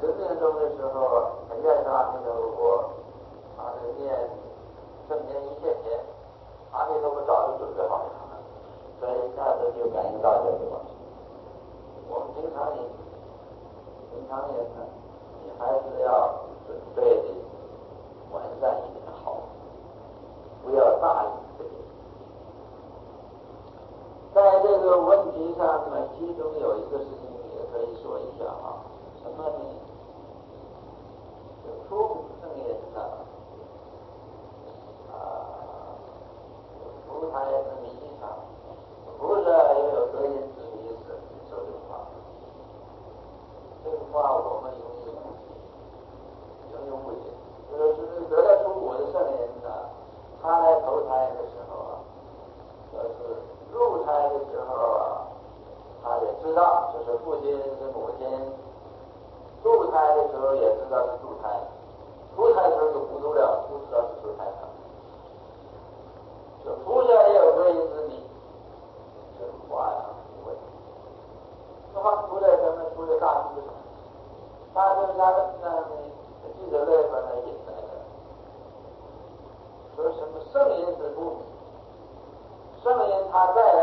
生命中的时候，很愿意阿弥陀佛，念正念一线天，阿弥陀佛早就准备好了，所以一下子就感应到这个东西。我们平常人呢，你还是要准备的完善一点好，不要大意这个。在这个问题上呢，其中有一个事情也可以说一下啊，什么呢？初古圣人呢，出台的名义上，不是又有得言之意思，说这个话。这个话我们容易误解，就是得了出国的圣人呢，他来投胎的时候啊，就是入胎的时候啊，他也知道就是父亲是母亲，入胎的时候也知道是入胎，出胎的时候就糊涂了，不知道是出胎了。这菩萨也有得言之明，这话呀不问题。那么出来什么？出来大智上，大智上让记者类把它引来了，说什么圣人是不明，圣人他再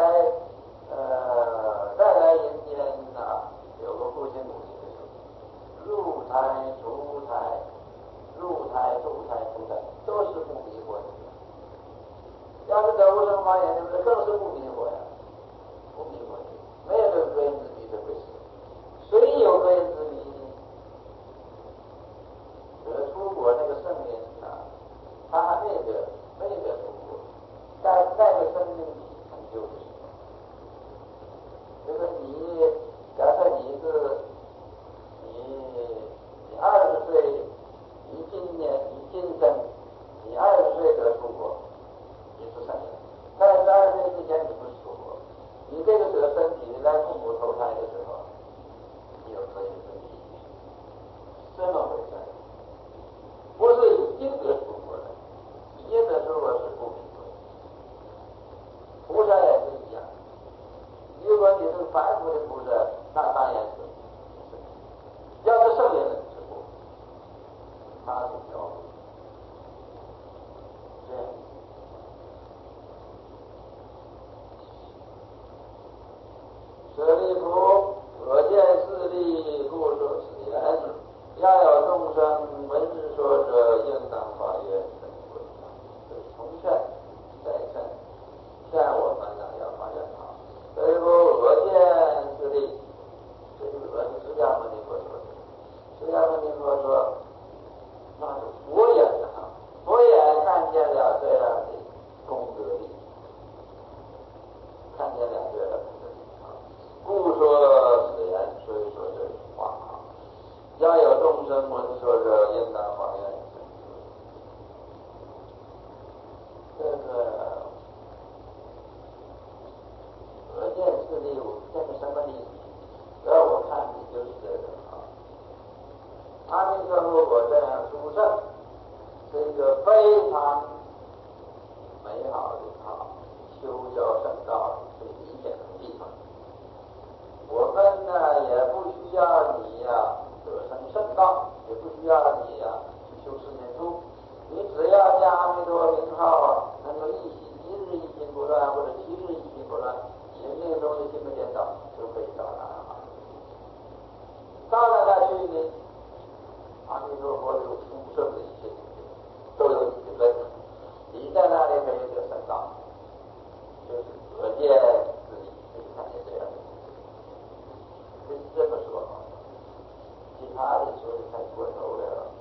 来人间呐，有个父亲母亲的时候，入胎出胎都是不迷惑的。要是得无生法眼，更是不迷惑呀，不迷惑的，没有这个得言之明这回事。谁有得言之明呢？得出国那个圣人啊，他还没得出国，在那个生命体成就的时候，就是你，假设你20岁，你今生，你20岁得出国。你是圣人，在12岁之前你不是出国，你这个得身体来父母投胎的时候，你有可以身体，这么回事，不是已经得出国的，已经得出国是不明白。菩萨也是一样，如果你是凡夫的菩萨，那当然是，要是圣人是不，他是标准，这样。舍利弗，可见势力，故说此言。要有众生闻说者，应当发愿成佛。这是重劝，再劝我们呢要发愿好。舍利弗，可见势力，这个是释迦牟尼佛说的。释迦牟尼佛说，那是佛眼啊，佛眼看见了这样的功德力，看见了这样的功德力。故说此言，所以说这话啊，要有众生闻说者，应当发愿成佛。这个可见势力，这是什么意思？在我看的就是这个啊。阿弥陀佛，我这样殊胜，是一个非常美好的修教圣道最理想的地方。我们呢也不需要你得生圣道，也不需要你去修四念处，你只要将阿弥陀名号能够一日一心不乱，或者7日一心不乱，生命中的心不颠倒，就可以到达阿弥陀佛。到了那去呢，阿弥陀佛有殊胜的一切都有你的分，你在那里可以得圣道，就是可见自己看见这样的。这么说，其他的说的太过头了，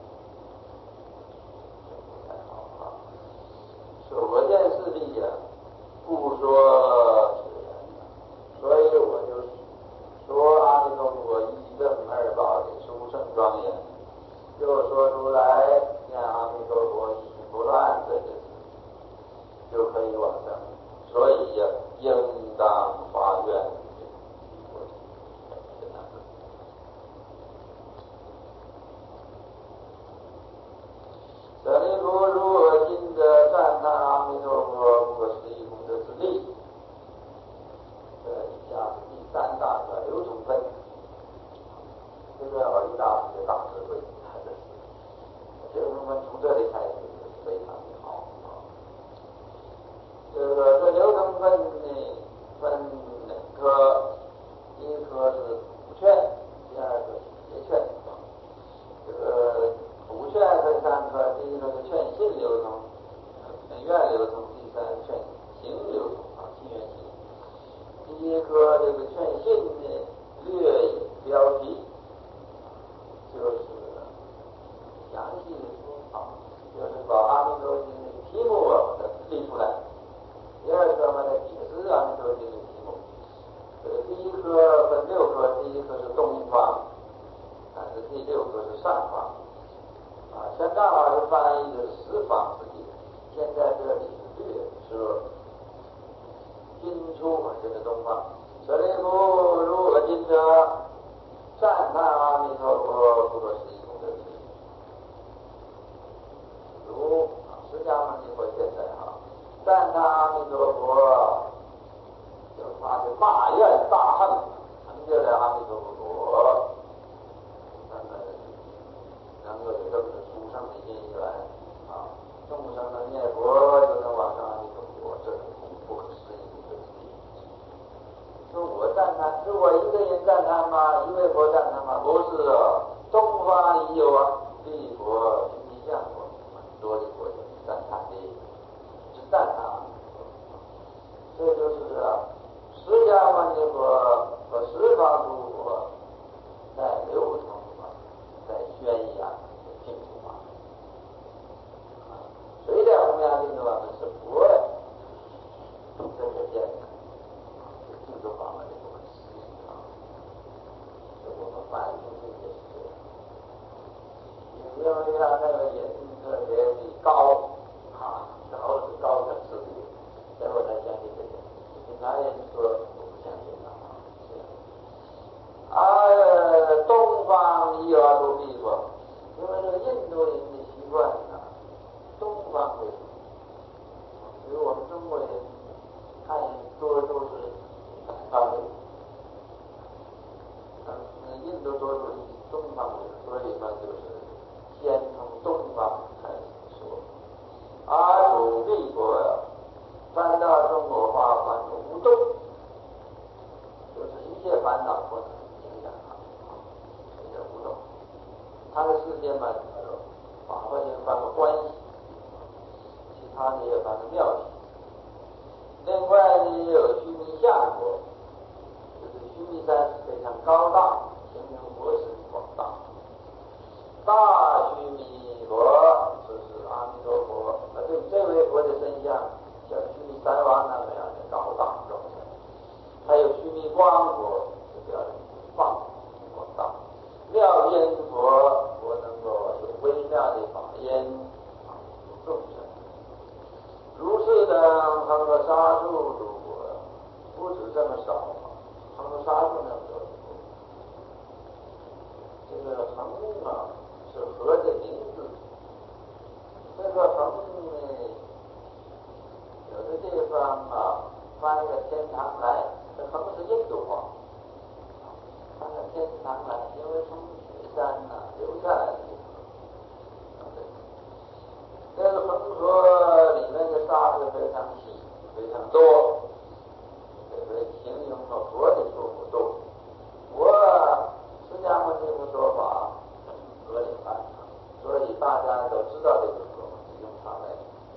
不太好啊。所见势力呀，不说此言，所以我就说阿弥陀佛一正二报的殊胜庄严，又说出来让阿弥陀佛一心不乱这件事，就可以往生。所以呀，应当发愿。 大师的大智慧，这个部分从这里开始非常的好啊。这流程分呢，分两科，第一科是补劝，第二个是结劝。补劝分三科，第一个是劝信流程，劝愿流程，第三劝行流程啊，信愿行。第一科这个劝信呢，略有标题，就是详细的说啊，就是把阿弥陀经的题目列出来。第二个嘛，解释阿弥陀经的题目。第一科分六科，第一科是东方，第六科是上方。香港老师翻译的十方世界，现在这里是略说今出这个东方。舍利弗，如何今者？赞叹阿弥陀佛不可思议功德体。如释迦牟尼佛现在赞叹阿弥陀佛，就他的大愿大恨成就了阿弥陀佛，能够有这么殊胜的因缘众生的念佛就能往上阿弥陀佛，这种不可思议的事情。说我赞叹，是我一个人赞叹吗？一位佛赞叹吗？不是东方已有地佛、须弥相佛、多利佛赞叹的，是赞叹阿弥陀佛。这就是释迦牟尼佛和十方诸佛在流程在宣扬净土法门。谁在弘扬净土法门？是佛呀，这可见净土法门的不可思议我们翻译出去也是这样，因为那个人特别的高高是高层次的，所以我才相信这个。其他人说我不相信东方已有阿弥陀佛，因为这个印度人的习惯东方为主，比如我们中国人看多都是南方人，印度多数以东方为主，所以呢就是先从东方开始说。阿弥陀佛翻到中国话翻成无动，就是一切烦恼不能影响他，这叫无动。他的世界嘛，法华经翻个关系，其他的也翻个妙体。另外呢，也有须弥相佛，就是须弥山非常高大，形容佛是广大。大须弥佛就是阿弥陀佛，这位佛的身相像须弥山王那样的高大庄严。还有须弥光佛，就表示放广大。妙音佛，佛能够有微妙的法音众生。如是等恒河沙数诸佛，不止这么少，恒河沙数那么多。这个恒是河的名字，这个恒呢，有的地方翻译到天堂来，这恒是印度话，翻到天堂来，因为从雪山流下来的地方。这个恒河里面的沙子非常细，非常多，这个形容了佛的数目多。释迦牟尼佛说法合理办，所以大家都知道这个说法，用它来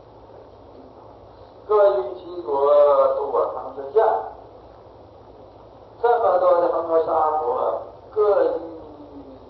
各于其国度恒河相。这么多的恒河沙佛，各于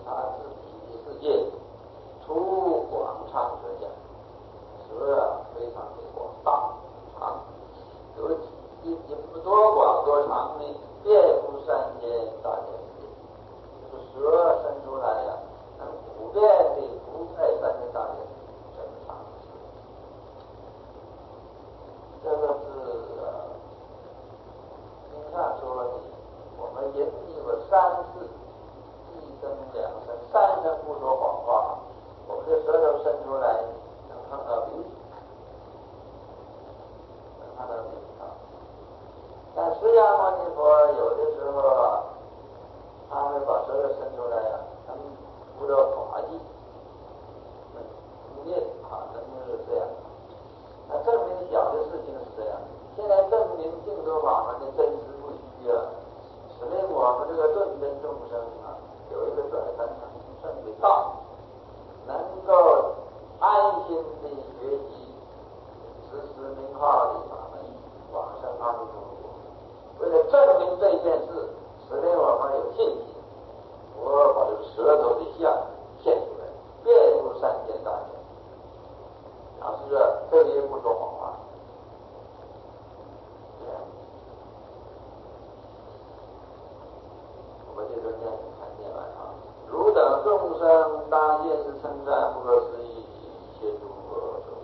众生当现是称赞不可思议，一切诸佛所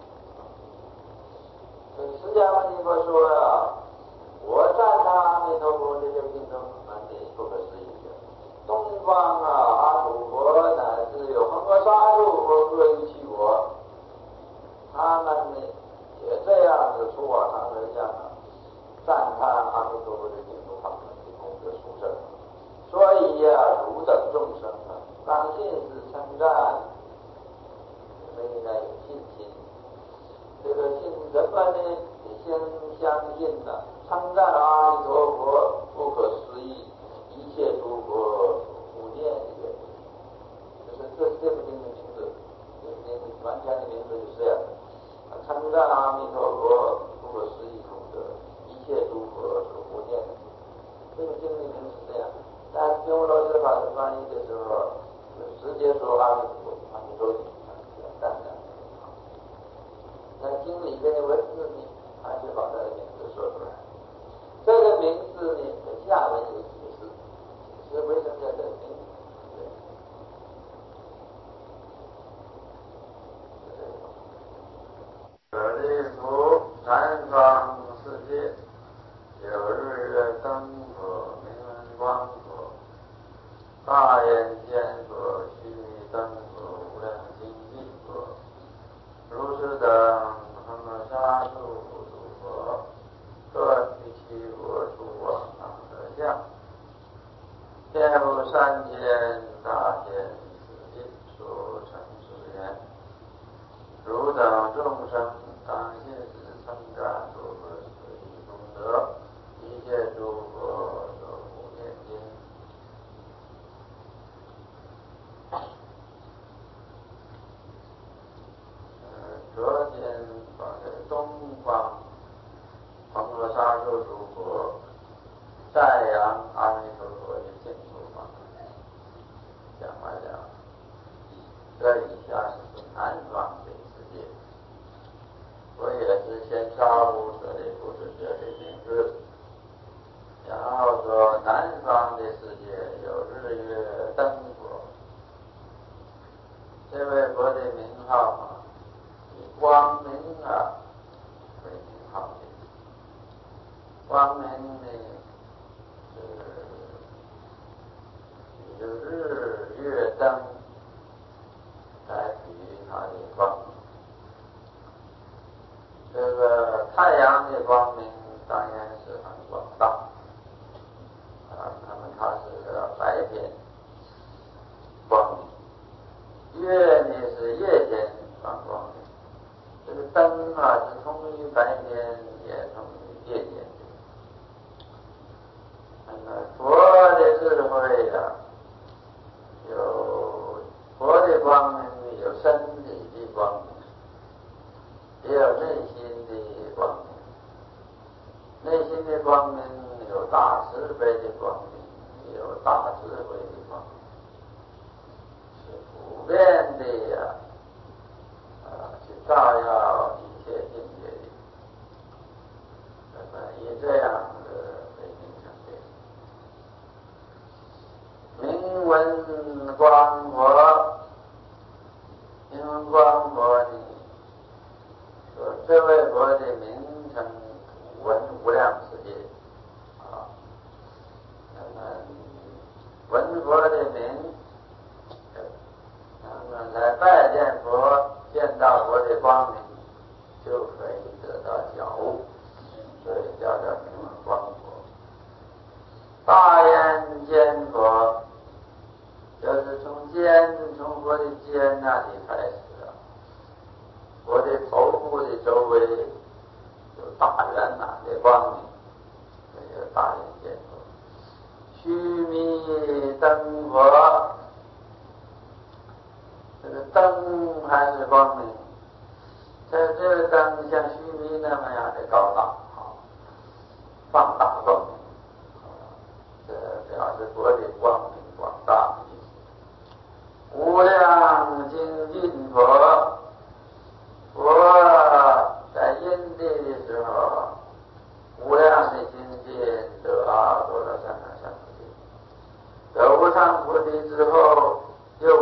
释迦牟尼佛说呀，我赞叹阿弥陀佛这些品种蛮的不可思议的。东方阿弥佛乃至有恒河沙数佛各于其国，他们呢也这样子出往长而向赞叹阿弥陀佛的净土法门的功德殊胜。所以汝等众生当信是称赞，你们应该有信心。这个信什么呢？你先相信称赞阿弥陀佛不可思议，一切诸佛无念也。就是这部经的名字，完全的名字就是这样的。称赞阿弥陀佛不可思议功德，一切诸佛无念。这个经的名字是这样。但是经文老师把它翻译的时候，直接说阿弥陀佛，阿弥陀佛，淡淡的。那经里边的文字呢，还是把他的名字说出来。这个名字呢，下文有解释，是为什么叫这个名字？舍利弗，南方世界有日月灯佛、明文光佛、大眼见佛、须弥灯佛、无量精进佛，如是等恒河沙数诸佛，各于其国出往长德相，遍布三千大千世界，所成世缘。汝等众生当信是称赞不可思议功德，一切诸佛所无念经。昨天把这个东方恒河沙数诸佛赞扬阿弥陀佛的净土法门讲完了，这以下是南方的世界。我也是先招呼舍利弗是这个名字，然后说南方的世界有日月灯佛，这位佛的名号以光明为名号的。光明呢是日月灯来比喻它的光明。这个太阳的光明当然是很广大那么它是白天光明，月呢是夜间放光明。这个灯是通于白天也通于夜间的。那么佛的智慧有佛的光明，有身体的光明，也有内心的光明。内心的光明有大慈悲的光明，也有大智慧的光明，是普遍的去照耀一切境界的。那么以这样为名称的明文光佛，明文光佛呢，说这位佛的名称文无量世界那么闻佛的名，那么来拜见佛，见到佛的光明，就可以得到觉悟，所以叫做明文光佛。大眼见佛，就是从佛的肩那里开始佛的头部的周围有大圆满的光明，这个大眼见佛。须弥灯佛，这个灯还是光明，这个灯像须弥那么样的高大放大光明，这表示佛的光明广大的意思。无量精进佛，佛在因地的时候，无量的精进得阿罗汉三藐三菩提，得无上菩提之后，又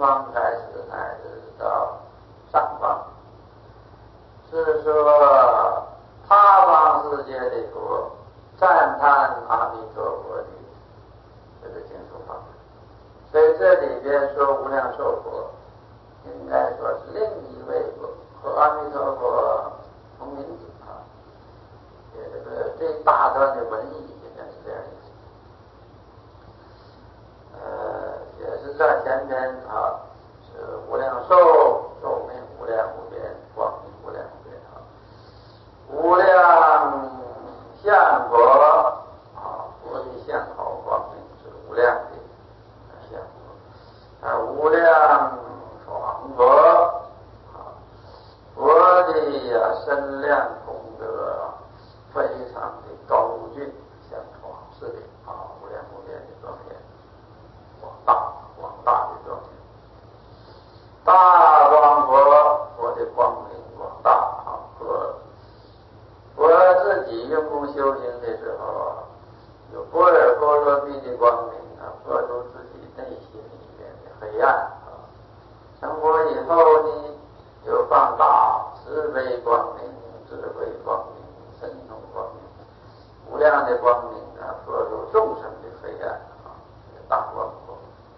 方开始乃至到上方，是说他方世界的佛赞叹阿弥陀佛的这个经书法门。所以这里边说无量寿佛，应该说是另一位和阿弥陀佛同名字啊。这大段的文意应该是这样意思。也是在前边啊，是无量寿，寿命无量无边，光明无量无边啊。无量相佛啊，佛的相好光明是无量的相佛啊，无量爽佛啊，佛的身量功德非常的高峻，像广式的无量无边的庄严，广大的庄严。大光佛，佛的光明广大佛自己用功修行的时候有般若波罗蜜的光明破除自己内心里面的黑暗成佛以后呢，又放大慈悲光明、智慧光明、神通光明，无量的光明破除众生的黑暗大光佛。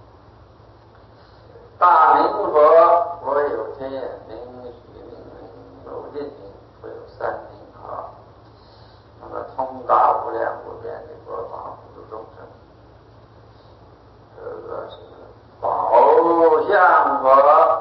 大明佛，佛有天眼明、许明、有印明，佛有三明那么通达无量无边的佛法，普度众生。这个是宝相佛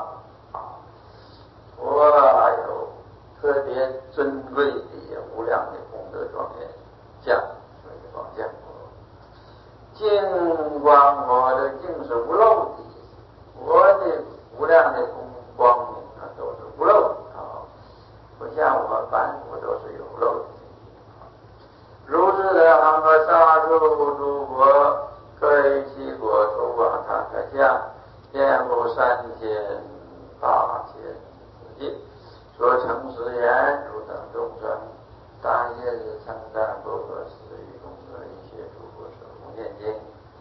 佛有特别尊贵的无量的功德庄严相，所以宝相佛。净光佛的净是无漏的，佛的无量的光明都是无漏的不像我们凡夫都是有漏的。如是的恒河沙数诸佛，各于其国土往他可相，遍布3000、8000世界，所成实言，汝等众生，当夜日称赞不可思议功德，一切诸佛所无念经。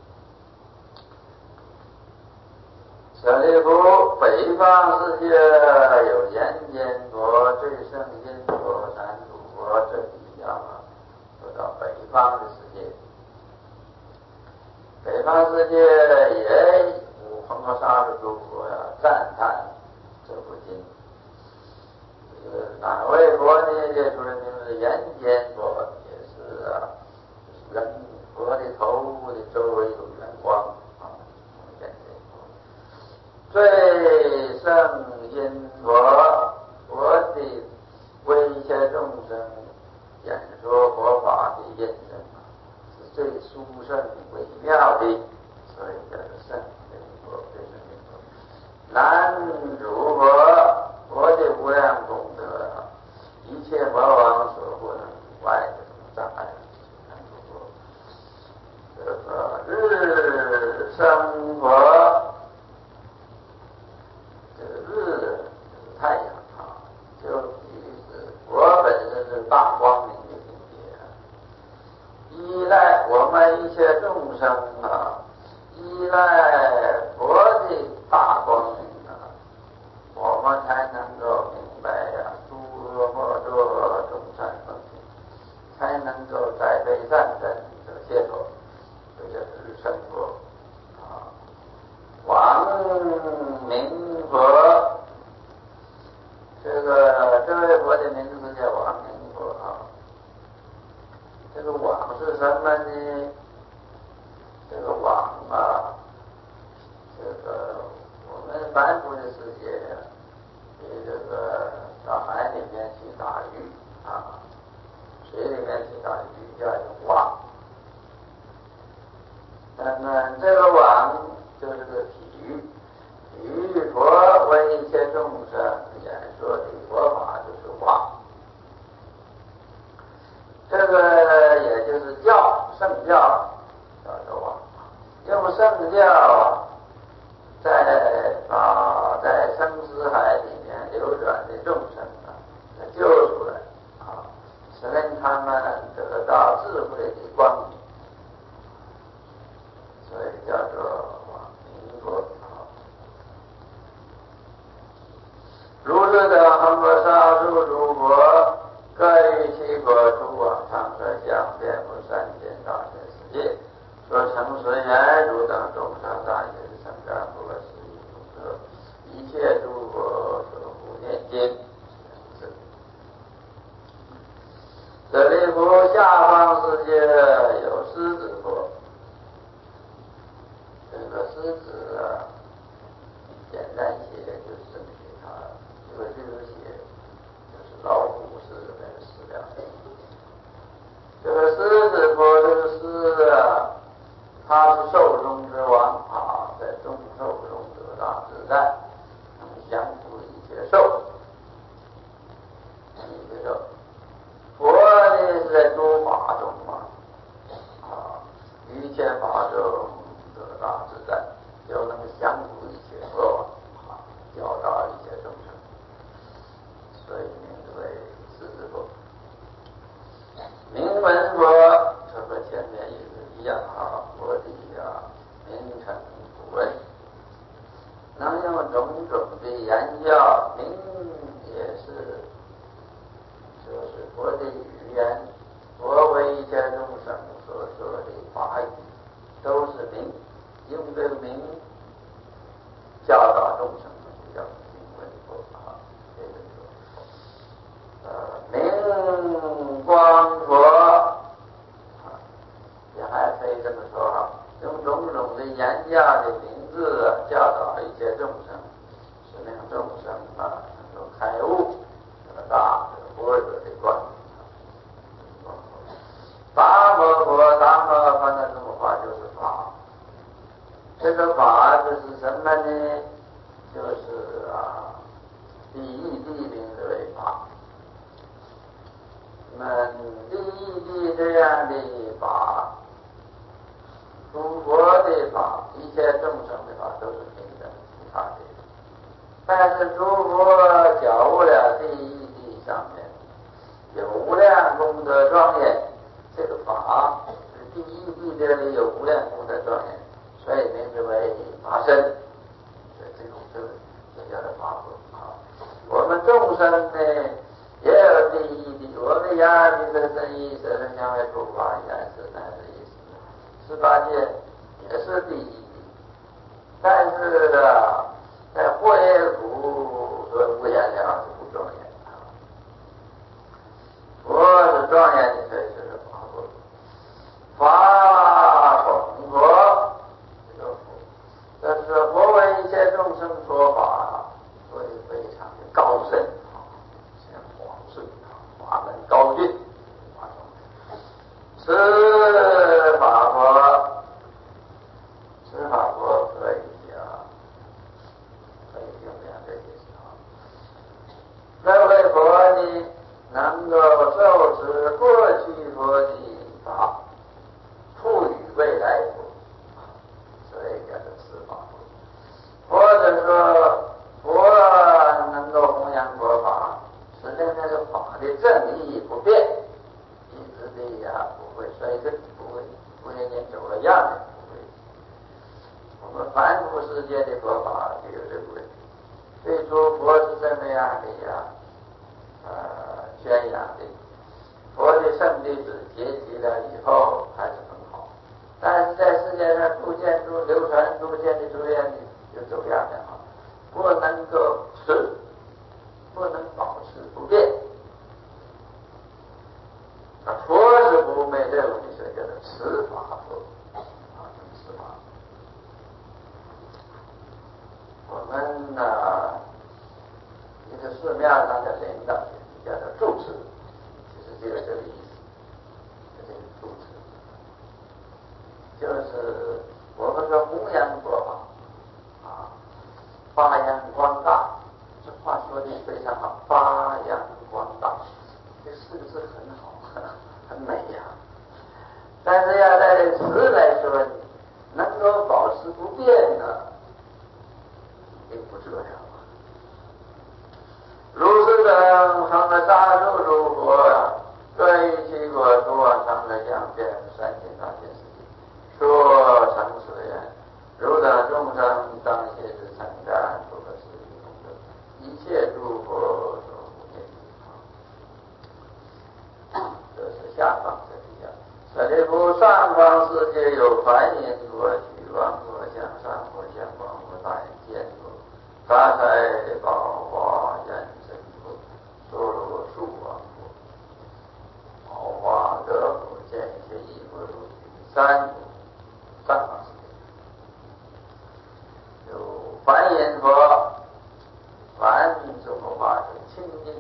舍利弗，北方世界有人间佛、最胜因佛、三主佛，这里说到北方的世界。北方世界也有恒河沙数诸佛赞叹这部经。哪位佛呢？列出的名字，人间佛，也是人佛的头部的周围有圆光人间佛。最胜因佛，佛的为一切众生演说佛法的印证是最殊胜微妙的，所以叫做胜因佛，最胜因佛。南主佛，佛的无量功德一切魔王所不能以外的障碍。南主佛，这个日生佛，这个日就是太阳就是佛本身是大光明的境界，依赖我们一切众生依赖佛的大光明我们才能够明白诸恶莫作，众善奉行，才能够栽培善根得解脱。这就是日生佛王明佛，这位佛的名字叫王明佛这个王是什么呢？这个王我们凡夫的世界到海里面去打鱼水里面去打鱼叫用网。那么这个网就是个体喻，佛为一切众生演说的佛法就是网。这个也就是圣教叫做网，用圣教在生死海里面流转的众生救出来使他们得到智慧的光明，所以叫做王明佛有狮子佛。这个狮子啊，简单写就是这么写它，这个就是写就是老虎狮的那个狮量。这个狮子佛这个狮啊，它是兽中之王啊，在众兽中得大自在，能降服一切兽。一切兽，佛呢是在诸法中嘛，啊，一切法中得大自在，就能降服一切恶啊，教导一切众生，所以名字为狮子佛。名闻佛，这和前面意思一样啊，佛的名称不闻，能用种种的言教，名也是就是佛的语言，佛为一切众生所说的法语，都是名，用这个名教导众生，叫名闻佛啊，这个名光佛。也还可以这么说哈，用种种的言教的名字教导一切众生，使令众生能够开悟，这个大般若的光明。达摩佛，达摩翻的这么话就是法。这个法就是什么呢？就是第一名的为法。那么第一这样的法，诸佛的法，一切众生的法都是平等无差别的。但是诸佛觉悟了第一地上面有无量功德庄严，这个法是第一地这里有无量功德庄严，所以名字为法身。所以这叫做法佛啊。我们众生呢也有第一地，我们呀这个真意色身香味触法也是那个意思。18界也是第一地，但是在佛业苦和无言了是不庄严啊。佛是庄严的，所以就是法佛。法本佛，这个佛，这是佛为一切众生说法，所以非常的高深啊，像广顺法门高峻。是法佛，是法佛可以用两个意思啊。这位佛呢，能够受持过去佛的法，赋予未来佛，所以叫做是法佛。或者说，佛能够弘扬佛法，使令那个法的正义不变，一直的不会衰退，不会年走了样的，不会。我们凡夫世界的佛法就有这个问题。最初佛是这么样的宣扬的，佛的圣弟子结集了以后还是很好，但是在世界上逐渐流传，逐渐的就走样了啊，不能够不能保持不变。佛是不昧这种的，所以叫做持法佛啊，持法。我们一个寺庙上的领导叫做住持，其实就是这个意思，这个住持，就是我们说弘扬佛法啊，发扬光大，这话说的非常好，发扬光大，这4个字很好，很美呀。但是要在词来说，能够保持不变呢，并不这样。如是等成了大众如佛，各于其国诸往常的相变3千大千世界，说成此言，如等众生当谢之承担，不可思议功德，一切诸佛所不见。这是下方这里讲。舍利弗，上方世界有梵音佛、曲王佛、向上佛、向广佛、大眼见佛、大财宝华严真佛、娑罗树王佛、宝华德佛、见一切义佛、 入三上法世界，有梵言佛，梵是佛法是清净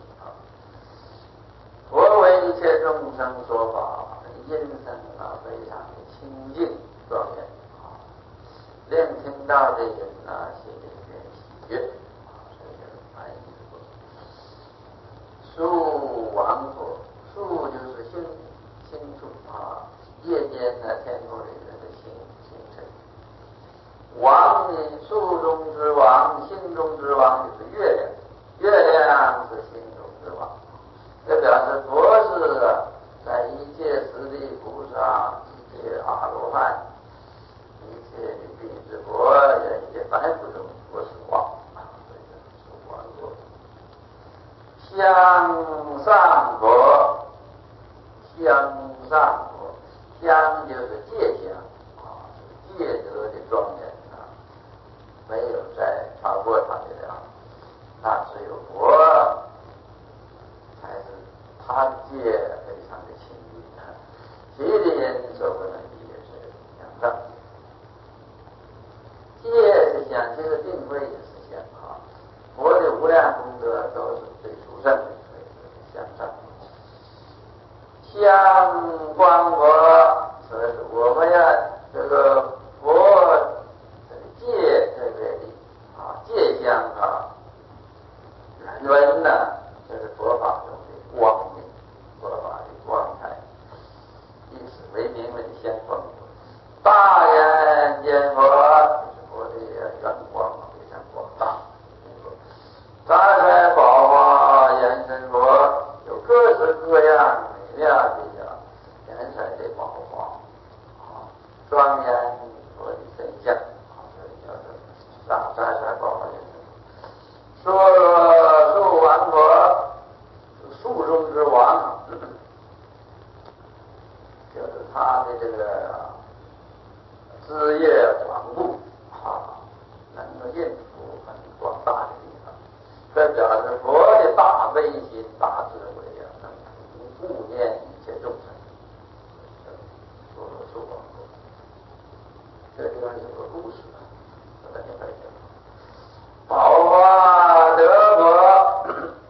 佛为一切众生说法，音声非常的清净庄严聆听到的人心里面喜悦所以叫梵音佛。树王佛，树就是星宿夜间天空里面的星辰。王呢，树中之王，星中之王就是月亮，月亮是星中之王。这表示佛是在一切十地菩萨、一切阿罗汉、一切的弟子佛、一切凡夫中，佛是王所以是王佛。向上佛，向上佛，香就是戒香戒德的庄严没有再超过他的了，他只有佛才是他的戒非常的清净其的人所不能理解是向上。戒是香，其实定慧也是香佛的无量功德都是最殊胜的，所以是向上。香光佛，所以我们要这个佛戒特别的戒香人这是佛法中的光明，佛法的光彩，以此为名为香光佛。大眼见佛就是佛的圆光非常广大。杂财宝眼神佛有各式各样美妙的颜色的宝华庄严佛的身相所以叫做杂财宝眼神佛。说树王佛，树中之王就是他的这个枝叶广布能够应付很广大的地方，这表示佛的大悲心、大智慧能顾念一切众生。说树王佛，这地方有个故事我再给大家讲。宝华德佛，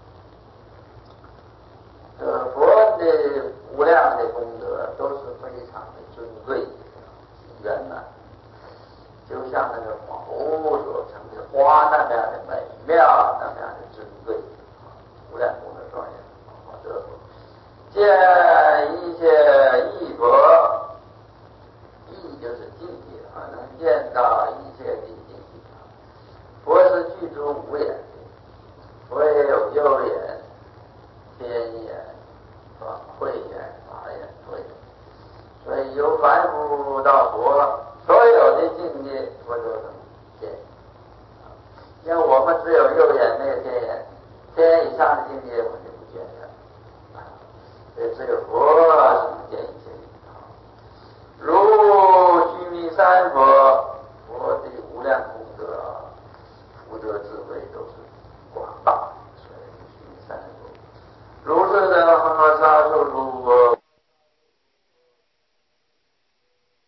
佛的无量的功德都是非常的尊贵圆满，就像那个宝所成的花那样的美妙，那样的尊贵，无量功德庄严。宝华德佛，见一切义佛，义就是境界能见到一切的境界。佛是具足五眼，佛也有右眼、天眼、慧眼、法眼、慧眼，所以由凡夫到佛，所有的境界佛都能见。因为我们只有右眼没有天眼，天眼以上的境界我们就不见了所以只有佛是能见一切如须弥山佛，